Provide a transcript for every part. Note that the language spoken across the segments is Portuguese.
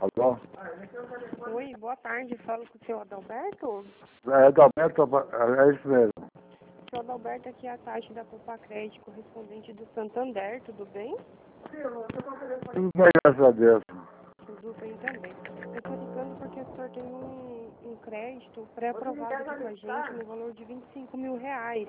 Alô? Oi, boa tarde. Falo com o seu Adalberto? É, Adalberto, é isso mesmo. Seu Adalberto, aqui é a taxa da Poupa Crédito, correspondente do Santander, tudo bem? Tudo bem, graças a Deus. Tudo bem também. Eu estou ligando porque o senhor tem um crédito pré-aprovado aqui com a gente no valor de R$ 25.000.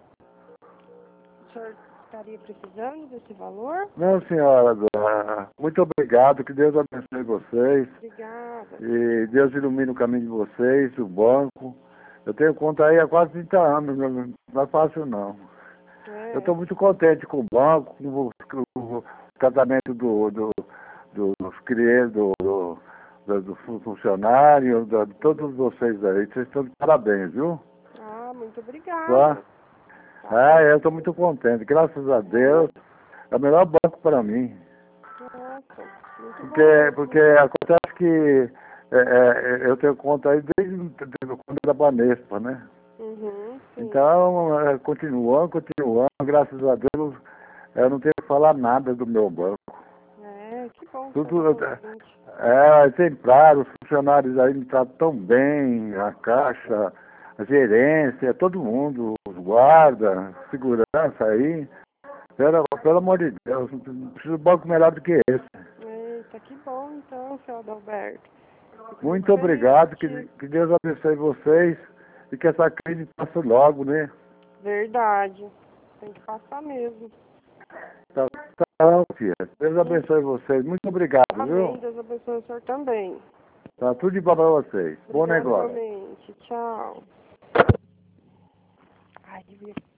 O senhor estaria precisando desse valor? Não, senhora, muito obrigado, que Deus abençoe vocês. Obrigada. E Deus ilumine o caminho de vocês, o banco. Eu tenho conta aí há quase 30 anos, não é fácil não. Eu estou muito contente com o banco, com o tratamento dos clientes, do funcionário, de todos vocês aí. Vocês estão de parabéns, viu? Ah, muito Tá? obrigada. Eu estou muito contente, graças a Deus. É o melhor banco para mim. Nossa, muito bom. Porque acontece que eu tenho conta aí desde quando era Banespa, né? Uhum, sim. Então, continuando, graças a Deus, eu não tenho que falar nada do meu banco. Que bom que Tudo você tá contente. exemplar, os funcionários aí me tratam tão bem, a caixa, a gerência, todo mundo, os guardas, segurança aí. Pelo amor de Deus, não preciso de banco melhor do que esse. Eita, que bom então, seu Adalberto. Muito obrigado, que Deus abençoe vocês e que essa crise passe logo, né? Verdade. Tem que passar mesmo. Tá, filha. Deus abençoe vocês. Muito obrigado, Amém. viu? Deus abençoe o senhor também. Tá tudo de bom pra vocês. Bom Obrigada negócio. igualmente. Tchau. Ai, devia